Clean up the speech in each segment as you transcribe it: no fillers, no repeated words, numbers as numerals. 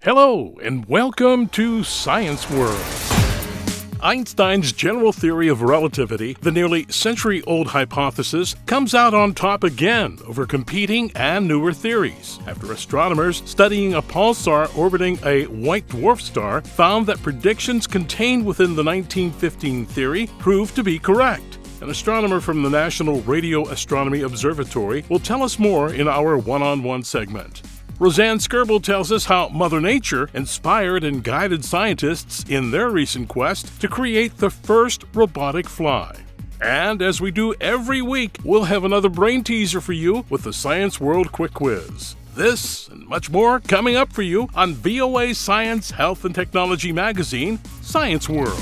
Hello, and welcome to Science World. Einstein's general theory of relativity, the nearly century-old hypothesis, comes out on top again over competing and newer theories, after astronomers studying a pulsar orbiting a white dwarf star found that predictions contained within the 1915 theory proved to be correct. An astronomer from the National Radio Astronomy Observatory will tell us more in our one-on-one segment. Roseanne Skirble tells us how Mother Nature inspired and guided scientists in their recent quest to create the first robotic fly. And as we do every week, we'll have another brain teaser for you with the Science World Quick Quiz. This and much more coming up for you on VOA Science, Health and Technology magazine, Science World.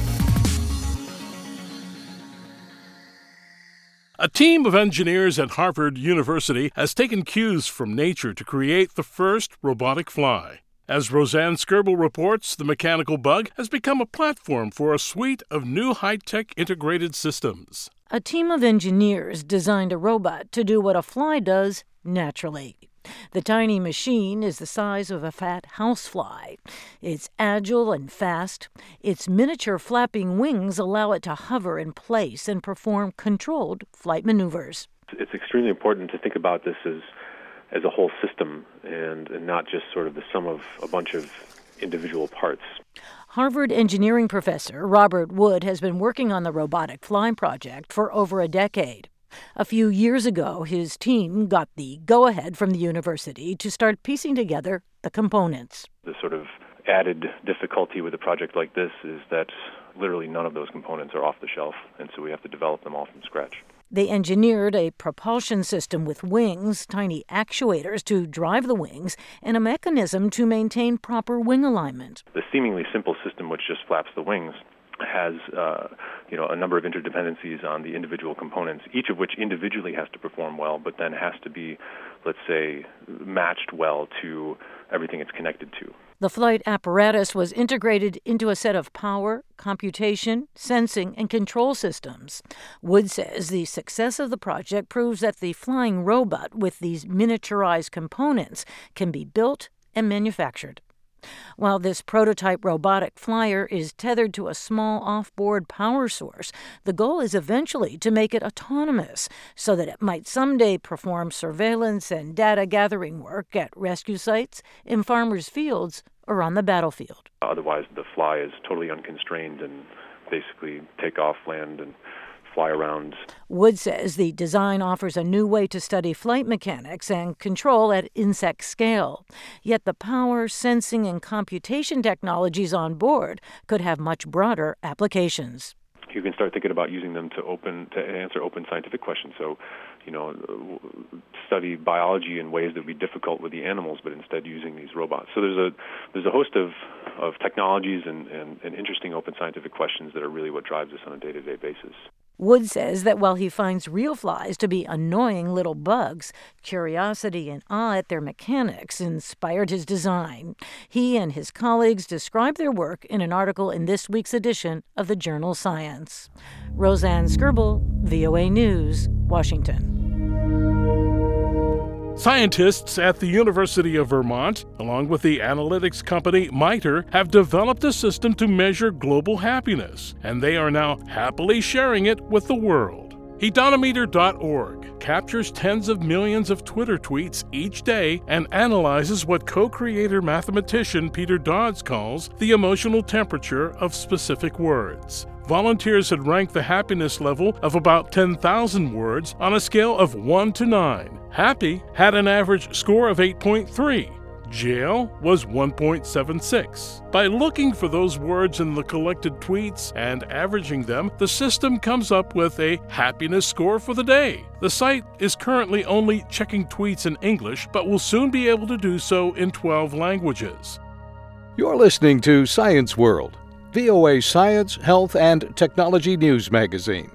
A team of engineers at Harvard University has taken cues from nature to create the first robotic fly. As Roseanne Skirble reports, the mechanical bug has become a platform for a suite of new high-tech integrated systems. A team of engineers designed a robot to do what a fly does naturally. The tiny machine is the size of a fat housefly. It's agile and fast. Its miniature flapping wings allow it to hover in place and perform controlled flight maneuvers. It's extremely important to think about this as a whole system and not just sort of the sum of a bunch of individual parts. Harvard engineering professor Robert Wood has been working on the robotic fly project for over a decade. A few years ago, his team got the go-ahead from the university to start piecing together the components. The sort of added difficulty with a project like this is that literally none of those components are off the shelf, and so we have to develop them all from scratch. They engineered a propulsion system with wings, tiny actuators to drive the wings, and a mechanism to maintain proper wing alignment. The seemingly simple system which just flaps the wings has a number of interdependencies on the individual components, each of which individually has to perform well, but then has to be, let's say, matched well to everything it's connected to. The flight apparatus was integrated into a set of power, computation, sensing, and control systems. Wood says the success of the project proves that the flying robot with these miniaturized components can be built and manufactured. While this prototype robotic flyer is tethered to a small off-board power source, the goal is eventually to make it autonomous so that it might someday perform surveillance and data-gathering work at rescue sites, in farmers' fields, or on the battlefield. Otherwise, the fly is totally unconstrained and basically take off, land, and fly around. Wood says the design offers a new way to study flight mechanics and control at insect scale. Yet the power, sensing, and computation technologies on board could have much broader applications. You can start thinking about using them to answer open scientific questions. So, study biology in ways that would be difficult with the animals, but instead using these robots. So there's a host of technologies and interesting open scientific questions that are really what drives us on a day-to-day basis. Wood says that while he finds real flies to be annoying little bugs, curiosity and awe at their mechanics inspired his design. He and his colleagues describe their work in an article in this week's edition of the journal Science. Roseanne Skirble, VOA News, Washington. Scientists at the University of Vermont, along with the analytics company MITRE, have developed a system to measure global happiness, and they are now happily sharing it with the world. Hedonometer.org captures tens of millions of Twitter tweets each day and analyzes what co-creator mathematician Peter Dodds calls the emotional temperature of specific words. Volunteers had ranked the happiness level of about 10,000 words on a scale of 1 to 9. Happy had an average score of 8.3. Jail was 1.76. By looking for those words in the collected tweets and averaging them, the system comes up with a happiness score for the day. The site is currently only checking tweets in English, but will soon be able to do so in 12 languages. You're listening to Science World, VOA Science, Health and Technology News magazine.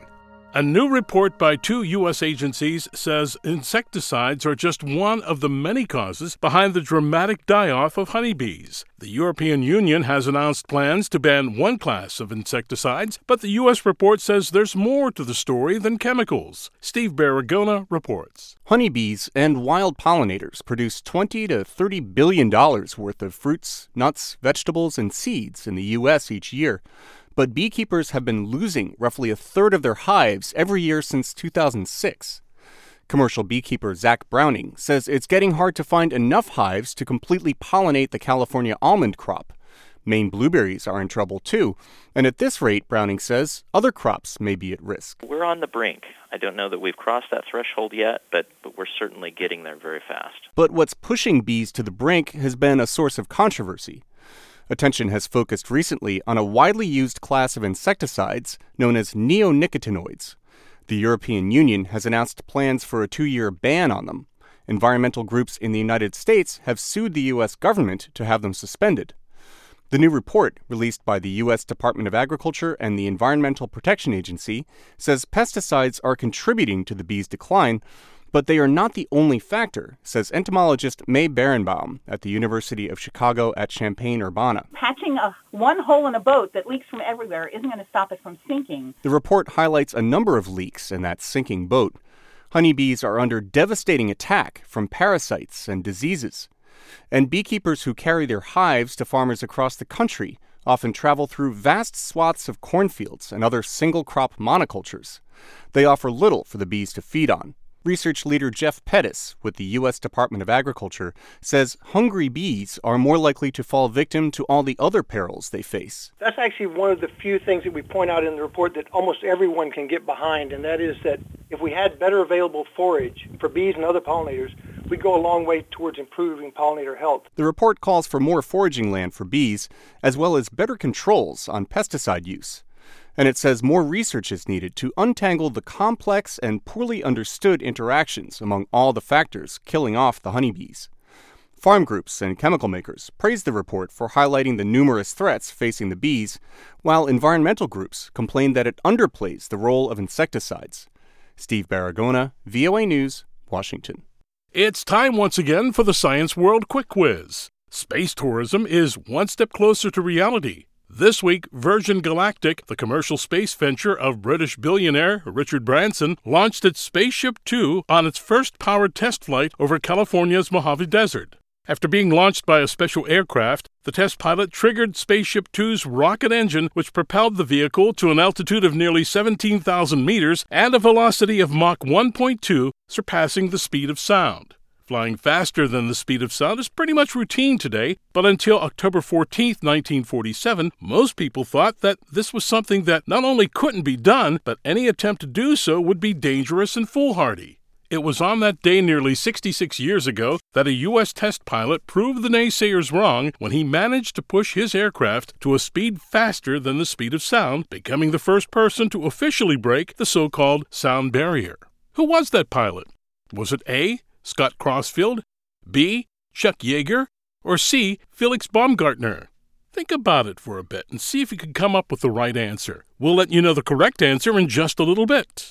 A new report by 2 U.S. agencies says insecticides are just one of the many causes behind the dramatic die-off of honeybees. The European Union has announced plans to ban one class of insecticides, but the U.S. report says there's more to the story than chemicals. Steve Baragona reports. Honeybees and wild pollinators produce $20 to $30 billion worth of fruits, nuts, vegetables, and seeds in the U.S. each year. But beekeepers have been losing roughly a third of their hives every year since 2006. Commercial beekeeper Zach Browning says it's getting hard to find enough hives to completely pollinate the California almond crop. Maine blueberries are in trouble too, and at this rate, Browning says, other crops may be at risk. We're on the brink. I don't know that we've crossed that threshold yet, but we're certainly getting there very fast. But what's pushing bees to the brink has been a source of controversy. Attention has focused recently on a widely used class of insecticides known as neonicotinoids. The European Union has announced plans for a 2-year ban on them. Environmental groups in the United States have sued the U.S. government to have them suspended. The new report, released by the U.S. Department of Agriculture and the Environmental Protection Agency, says pesticides are contributing to the bees' decline, but they are not the only factor, says entomologist May Berenbaum at the University of Chicago at Champaign-Urbana. Patching one hole in a boat that leaks from everywhere isn't going to stop it from sinking. The report highlights a number of leaks in that sinking boat. Honeybees are under devastating attack from parasites and diseases. And beekeepers who carry their hives to farmers across the country often travel through vast swaths of cornfields and other single-crop monocultures. They offer little for the bees to feed on. Research leader Jeff Pettis with the U.S. Department of Agriculture says hungry bees are more likely to fall victim to all the other perils they face. That's actually one of the few things that we point out in the report that almost everyone can get behind, and that is that if we had better available forage for bees and other pollinators, we'd go a long way towards improving pollinator health. The report calls for more foraging land for bees, as well as better controls on pesticide use. And it says more research is needed to untangle the complex and poorly understood interactions among all the factors killing off the honeybees. Farm groups and chemical makers praise the report for highlighting the numerous threats facing the bees, while environmental groups complain that it underplays the role of insecticides. Steve Baragona, VOA News, Washington. It's time once again for the Science World Quick Quiz. Space tourism is one step closer to reality. This week, Virgin Galactic, the commercial space venture of British billionaire Richard Branson, launched its Spaceship Two on its first powered test flight over California's Mojave Desert. After being launched by a special aircraft, the test pilot triggered Spaceship Two's rocket engine, which propelled the vehicle to an altitude of nearly 17,000 meters and a velocity of Mach 1.2, surpassing the speed of sound. Flying faster than the speed of sound is pretty much routine today, but until October 14, 1947, most people thought that this was something that not only couldn't be done, but any attempt to do so would be dangerous and foolhardy. It was on that day nearly 66 years ago that a U.S. test pilot proved the naysayers wrong when he managed to push his aircraft to a speed faster than the speed of sound, becoming the first person to officially break the so-called sound barrier. Who was that pilot? Was it A, Scott Crossfield, B, Chuck Yeager, or C, Felix Baumgartner? Think about it for a bit and see if you can come up with the right answer. We'll let you know the correct answer in just a little bit.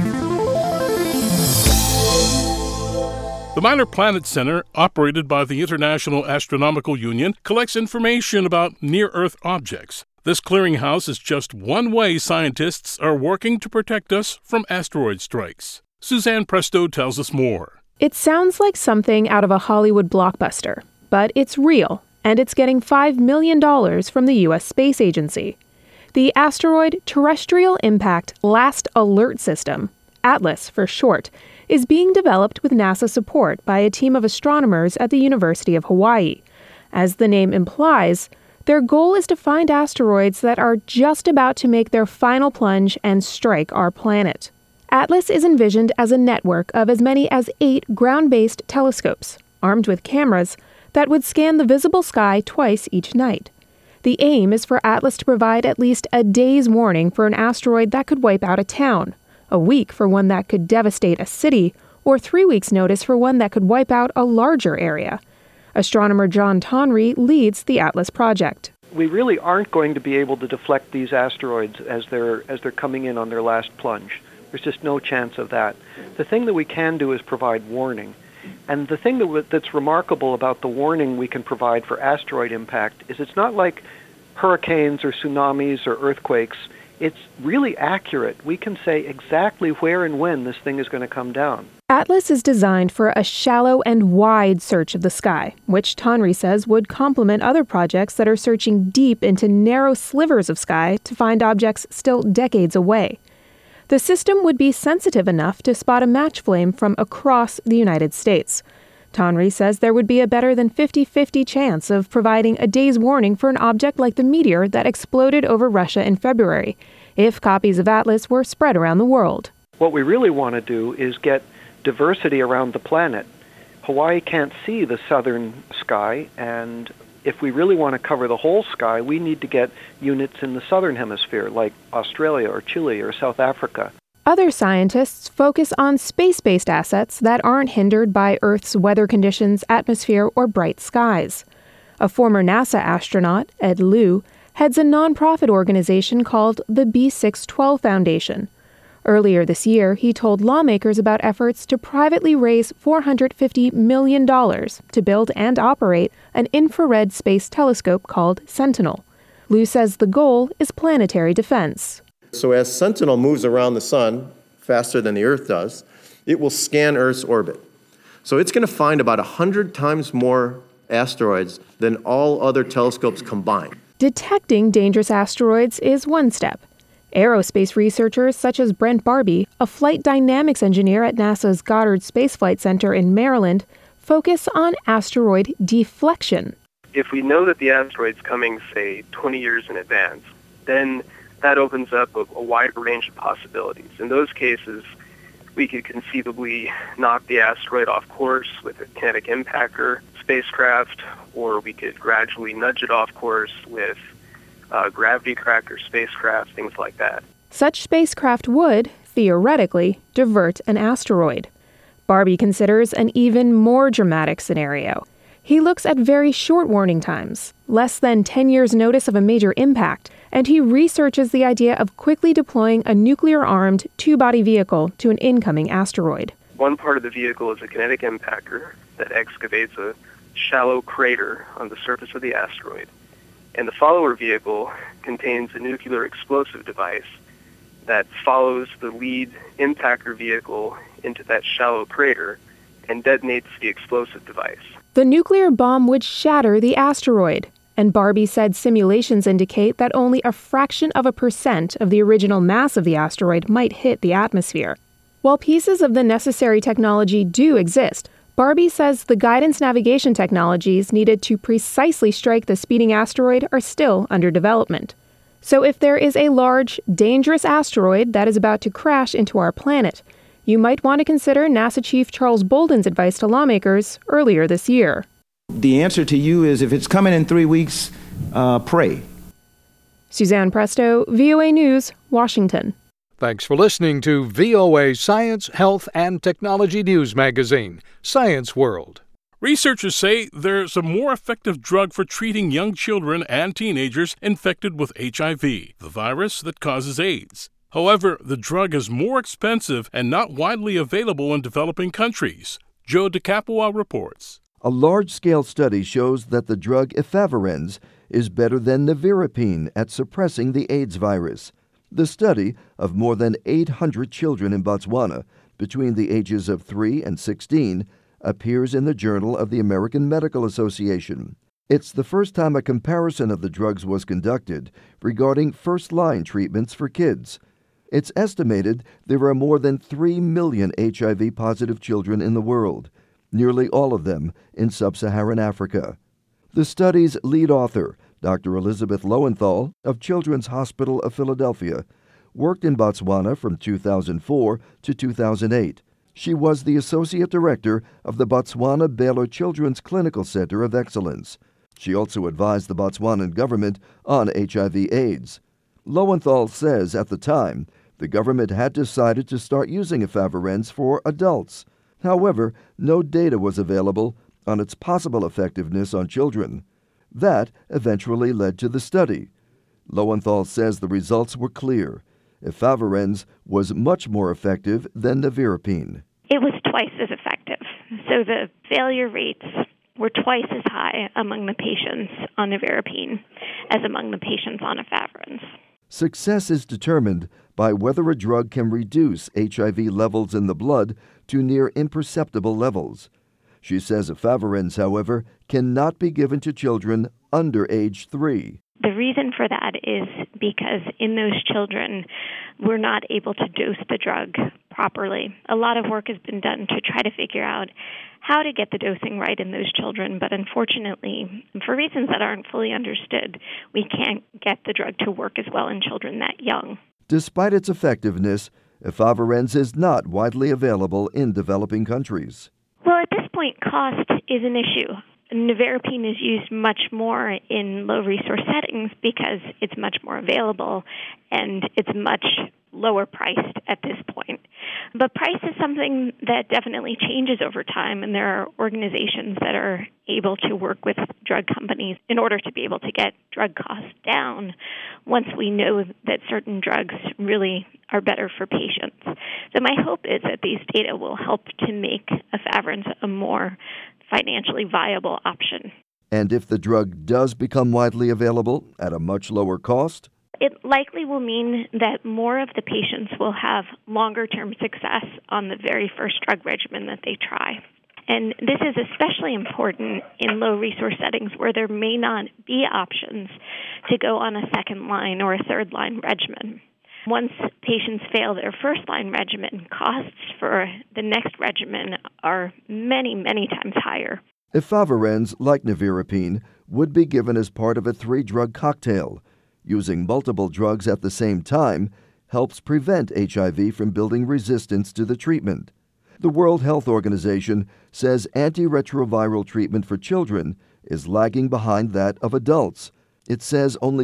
The Minor Planet Center, operated by the International Astronomical Union, collects information about near-Earth objects. This clearinghouse is just one way scientists are working to protect us from asteroid strikes. Suzanne Presto tells us more. It sounds like something out of a Hollywood blockbuster, but it's real, and it's getting $5 million from the U.S. Space Agency. The Asteroid Terrestrial Impact Last Alert System, ATLAS for short, is being developed with NASA support by a team of astronomers at the University of Hawaii. As the name implies, their goal is to find asteroids that are just about to make their final plunge and strike our planet. ATLAS is envisioned as a network of as many as 8 ground-based telescopes, armed with cameras, that would scan the visible sky twice each night. The aim is for ATLAS to provide at least a day's warning for an asteroid that could wipe out a town, a week for one that could devastate a city, or 3 weeks' notice for one that could wipe out a larger area. Astronomer John Tonry leads the ATLAS project. We really aren't going to be able to deflect these asteroids as they're coming in on their last plunge. There's just no chance of that. The thing that we can do is provide warning. And the thing that's remarkable about the warning we can provide for asteroid impact is it's not like hurricanes or tsunamis or earthquakes. It's really accurate. We can say exactly where and when this thing is going to come down. ATLAS is designed for a shallow and wide search of the sky, which Tonry says would complement other projects that are searching deep into narrow slivers of sky to find objects still decades away. The system would be sensitive enough to spot a match flame from across the United States. Tonry says there would be a better than 50-50 chance of providing a day's warning for an object like the meteor that exploded over Russia in February, if copies of ATLAS were spread around the world. What we really want to do is get diversity around the planet. Hawaii can't see the southern sky, and if we really want to cover the whole sky, we need to get units in the southern hemisphere, like Australia or Chile or South Africa. Other scientists focus on space-based assets that aren't hindered by Earth's weather conditions, atmosphere, or bright skies. A former NASA astronaut, Ed Lu, heads a nonprofit organization called the B612 Foundation. Earlier this year, he told lawmakers about efforts to privately raise $450 million to build and operate an infrared space telescope called Sentinel. Lu says the goal is planetary defense. So as Sentinel moves around the sun faster than the Earth does, it will scan Earth's orbit. So it's going to find about 100 times more asteroids than all other telescopes combined. Detecting dangerous asteroids is one step. Aerospace researchers such as Brent Barbee, a flight dynamics engineer at NASA's Goddard Space Flight Center in Maryland, focus on asteroid deflection. If we know that the asteroid's coming, say, 20 years in advance, then that opens up a wide range of possibilities. In those cases, we could conceivably knock the asteroid off course with a kinetic impactor spacecraft, or we could gradually nudge it off course with gravity cracker spacecraft, things like that. Such spacecraft would, theoretically, divert an asteroid. Barbee considers an even more dramatic scenario. He looks at very short warning times, less than 10 years' notice of a major impact, and he researches the idea of quickly deploying a nuclear-armed two-body vehicle to an incoming asteroid. One part of the vehicle is a kinetic impactor that excavates a shallow crater on the surface of the asteroid. And the follower vehicle contains a nuclear explosive device that follows the lead impactor vehicle into that shallow crater and detonates the explosive device. The nuclear bomb would shatter the asteroid, and Barbee said simulations indicate that only a fraction of a percent of the original mass of the asteroid might hit the atmosphere. While pieces of the necessary technology do exist, Barbee says the guidance navigation technologies needed to precisely strike the speeding asteroid are still under development. So if there is a large, dangerous asteroid that is about to crash into our planet, you might want to consider NASA Chief Charles Bolden's advice to lawmakers earlier this year. The answer to you is if it's coming in 3 weeks, pray. Suzanne Presto, VOA News, Washington. Thanks for listening to VOA Science, Health, and Technology News Magazine, Science World. Researchers say there's a more effective drug for treating young children and teenagers infected with HIV, the virus that causes AIDS. However, the drug is more expensive and not widely available in developing countries. Joe DeCapua reports. A large-scale study shows that the drug efavirenz is better than nevirapine at suppressing the AIDS virus. The study of more than 800 children in Botswana between the ages of 3 and 16 appears in the Journal of the American Medical Association. It's the first time a comparison of the drugs was conducted regarding first-line treatments for kids. It's estimated there are more than 3 million HIV-positive children in the world, nearly all of them in sub-Saharan Africa. The study's lead author, Dr. Elizabeth Lowenthal of Children's Hospital of Philadelphia, worked in Botswana from 2004 to 2008. She was the Associate Director of the Botswana Baylor Children's Clinical Center of Excellence. She also advised the Botswanan government on HIV/AIDS. Lowenthal says at the time, the government had decided to start using efavirenz for adults. However, no data was available on its possible effectiveness on children. That eventually led to the study. Lowenthal says the results were clear. efavirenz was much more effective than nevirapine. It was twice as effective. So the failure rates were twice as high among the patients on nevirapine as among the patients on efavirenz. Success is determined by whether a drug can reduce HIV levels in the blood to near imperceptible levels. She says efavirenz, however, cannot be given to children under age 3. The reason for that is because in those children, we're not able to dose the drug properly. A lot of work has been done to try to figure out how to get the dosing right in those children, but unfortunately, for reasons that aren't fully understood, we can't get the drug to work as well in children that young. Despite its effectiveness, efavirenz is not widely available in developing countries. Well, at this point, cost is an issue. Nevirapine is used much more in low-resource settings because it's much more available and it's much lower priced at this point. But price is something that definitely changes over time, and there are organizations that are able to work with drug companies in order to be able to get drug costs down once we know that certain drugs really are better for patients. So my hope is that these data will help to make efavirenz a more financially viable option. And if the drug does become widely available at a much lower cost? It likely will mean that more of the patients will have longer-term success on the very first drug regimen that they try. And this is especially important in low-resource settings where there may not be options to go on a second-line or a third-line regimen. Once patients fail their first-line regimen, costs for the next regimen are many, many times higher. Efavirenz, like nevirapine, would be given as part of a 3-drug cocktail. Using multiple drugs at the same time helps prevent HIV from building resistance to the treatment. The World Health Organization says antiretroviral treatment for children is lagging behind that of adults. It says only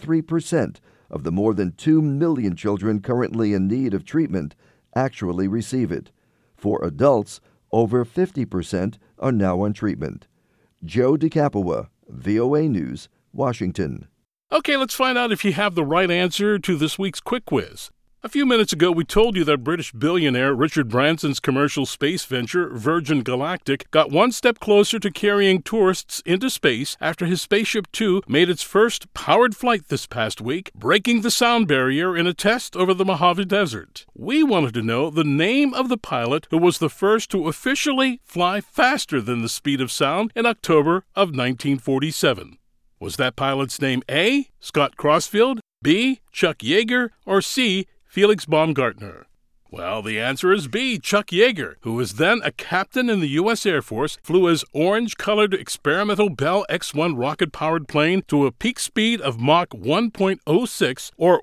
23% of the more than 2 million children currently in need of treatment actually receive it. For adults, over 50% are now on treatment. Joe DeCapua, VOA News, Washington. Okay, let's find out if you have the right answer to this week's quick quiz. A few minutes ago, we told you that British billionaire Richard Branson's commercial space venture, Virgin Galactic, got one step closer to carrying tourists into space after his Spaceship Two made its first powered flight this past week, breaking the sound barrier in a test over the Mojave Desert. We wanted to know the name of the pilot who was the first to officially fly faster than the speed of sound in October of 1947. Was that pilot's name A, Scott Crossfield, B, Chuck Yeager, or C, Felix Baumgartner? Well, the answer is B, Chuck Yeager, who was then a captain in the U.S. Air Force, flew his orange-colored experimental Bell X-1 rocket-powered plane to a peak speed of Mach 1.06, or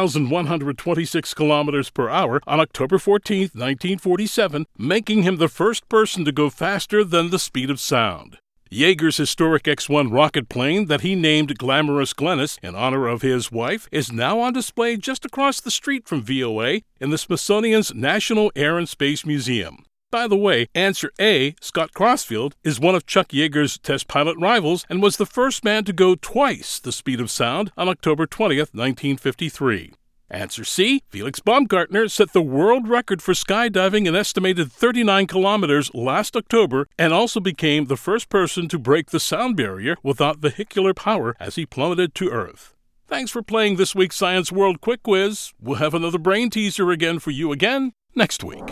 1,126 kilometers per hour, on October 14, 1947, making him the first person to go faster than the speed of sound. Yeager's historic X-1 rocket plane that he named Glamorous Glennis in honor of his wife is now on display just across the street from VOA in the Smithsonian's National Air and Space Museum. By the way, answer A, Scott Crossfield, is one of Chuck Yeager's test pilot rivals and was the first man to go twice the speed of sound on October 20, 1953. Answer C, Felix Baumgartner set the world record for skydiving an estimated 39 kilometers last October and also became the first person to break the sound barrier without vehicular power as he plummeted to Earth. Thanks for playing this week's Science World Quick Quiz. We'll have another brain teaser again for you again next week.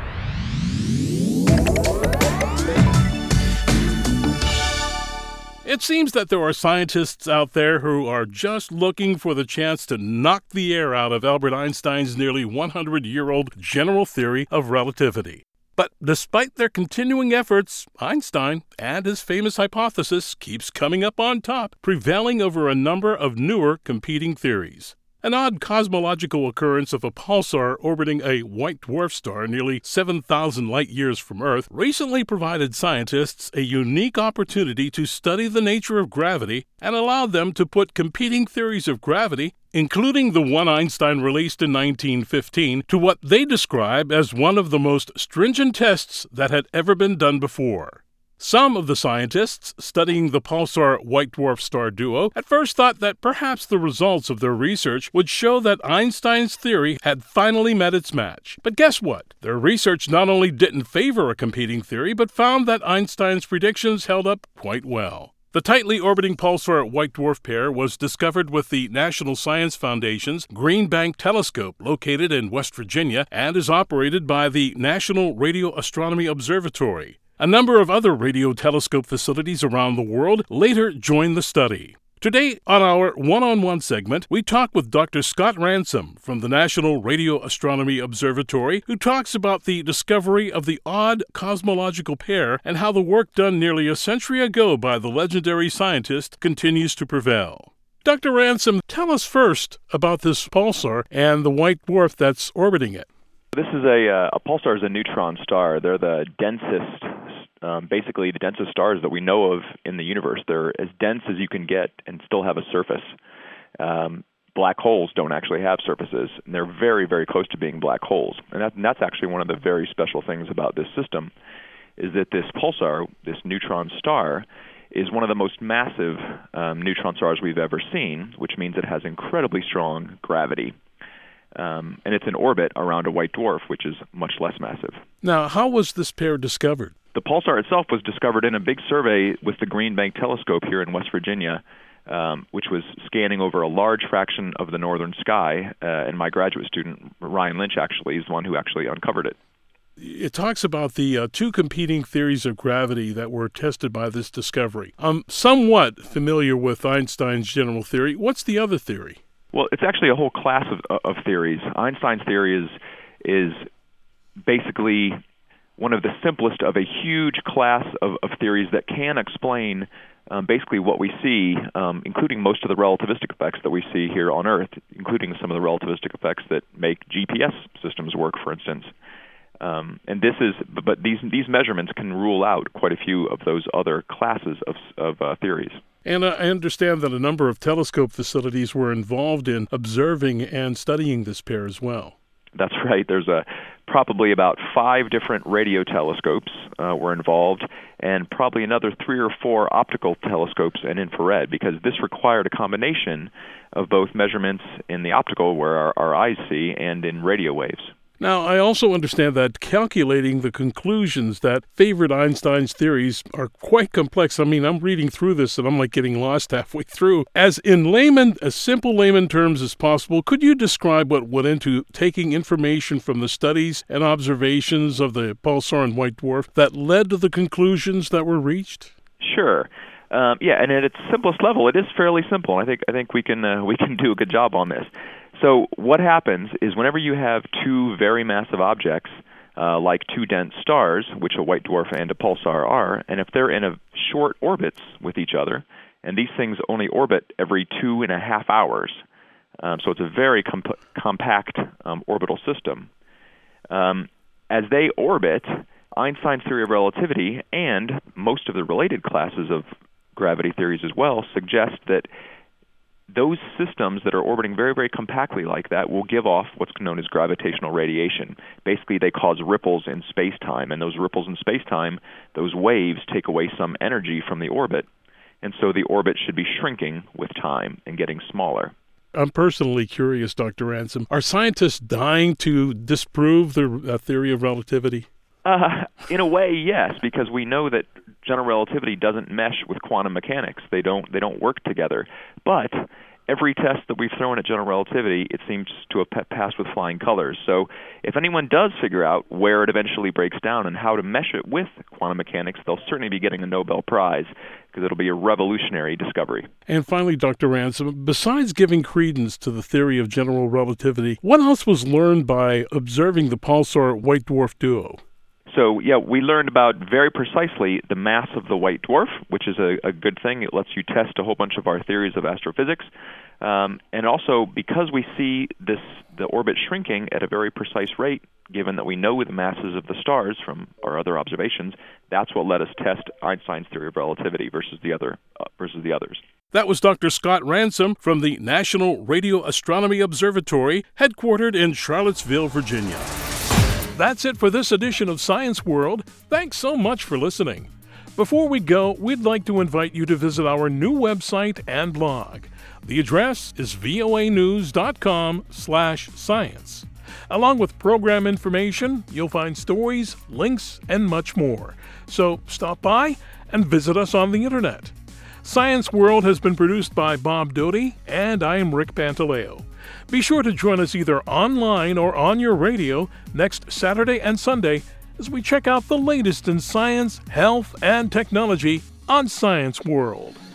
It seems that there are scientists out there who are just looking for the chance to knock the air out of Albert Einstein's nearly 100-year-old general theory of relativity. But despite their continuing efforts, Einstein and his famous hypothesis keeps coming up on top, prevailing over a number of newer competing theories. An odd cosmological occurrence of a pulsar orbiting a white dwarf star nearly 7,000 light-years from Earth recently provided scientists a unique opportunity to study the nature of gravity and allowed them to put competing theories of gravity, including the one Einstein released in 1915, to what they describe as one of the most stringent tests that had ever been done before. Some of the scientists studying the pulsar white dwarf star duo at first thought that perhaps the results of their research would show that Einstein's theory had finally met its match. But guess what? Their research not only didn't favor a competing theory, but found that Einstein's predictions held up quite well. The tightly orbiting pulsar white dwarf pair was discovered with the National Science Foundation's Green Bank Telescope, located in West Virginia, and is operated by the National Radio Astronomy Observatory. A number of other radio telescope facilities around the world later joined the study. Today, on our one-on-one segment, we talk with Dr. Scott Ransom from the National Radio Astronomy Observatory, who talks about the discovery of the odd cosmological pair and how the work done nearly a century ago by the legendary scientist continues to prevail. Dr. Ransom, tell us first about this pulsar and the white dwarf that's orbiting it. This is a pulsar is a neutron star. They're the densest, basically the densest stars that we know of in the universe. They're as dense as you can get and still have a surface. Black holes don't actually have surfaces, and they're very, very close to being black holes. And that's actually one of the very special things about this system, is that this pulsar, this neutron star, is one of the most massive neutron stars we've ever seen, which means it has incredibly strong gravity. And it's in orbit around a white dwarf, which is much less massive. Now, how was this pair discovered? The pulsar itself was discovered in a big survey with the Green Bank Telescope here in West Virginia, which was scanning over a large fraction of the northern sky. And my graduate student, Ryan Lynch, actually is the one who actually uncovered it. It talks about the two competing theories of gravity that were tested by this discovery. I'm somewhat familiar with Einstein's general theory. What's the other theory? Well, it's actually a whole class of theories. Einstein's theory is basically one of the simplest of a huge class of theories that can explain basically what we see, including most of the relativistic effects that we see here on Earth, including some of the relativistic effects that make GPS systems work, for instance. And these measurements can rule out quite a few of those other classes of theories. And I understand that a number of telescope facilities were involved in observing and studying this pair as well. That's right. There's probably about 5 different radio telescopes were involved, and probably another 3 or 4 optical telescopes and infrared, because this required a combination of both measurements in the optical, where our eyes see, and in radio waves. Now, I also understand that calculating the conclusions that favored Einstein's theories are quite complex. I mean, I'm reading through this and I'm like getting lost halfway through. As simple layman terms as possible, could you describe what went into taking information from the studies and observations of the pulsar and white dwarf that led to the conclusions that were reached? Sure. And at its simplest level, it is fairly simple. I think we can do a good job on this. So what happens is whenever you have 2 very massive objects, like 2 dense stars, which a white dwarf and a pulsar are, and if they're in a short orbits with each other, and these things only orbit every 2.5 hours, so it's a very compact orbital system. As they orbit, Einstein's theory of relativity and most of the related classes of gravity theories as well suggest that those systems that are orbiting very, very compactly like that will give off what's known as gravitational radiation. Basically, they cause ripples in space-time, and those ripples in space-time, those waves take away some energy from the orbit, and so the orbit should be shrinking with time and getting smaller. I'm personally curious, Dr. Ransom. Are scientists dying to disprove the theory of relativity? In a way, yes, because we know that general relativity doesn't mesh with quantum mechanics. They don't work together. But every test that we've thrown at general relativity, it seems to have passed with flying colors. So if anyone does figure out where it eventually breaks down and how to mesh it with quantum mechanics, they'll certainly be getting a Nobel Prize, because it'll be a revolutionary discovery. And finally, Dr. Ransom, besides giving credence to the theory of general relativity, what else was learned by observing the pulsar white dwarf duo? So, we learned about very precisely the mass of the white dwarf, which is a good thing. It lets you test a whole bunch of our theories of astrophysics. And also, because we see the orbit shrinking at a very precise rate, given that we know the masses of the stars from our other observations, that's what let us test Einstein's theory of relativity versus the others. That was Dr. Scott Ransom from the National Radio Astronomy Observatory, headquartered in Charlottesville, Virginia. That's it for this edition of Science World. Thanks so much for listening. Before we go, we'd like to invite you to visit our new website and blog. The address is voanews.com/science. Along with program information, you'll find stories, links, and much more. So stop by and visit us on the internet. Science World has been produced by Bob Doty, and I am Rick Pantaleo. Be sure to join us either online or on your radio next Saturday and Sunday as we check out the latest in science, health, and technology on Science World.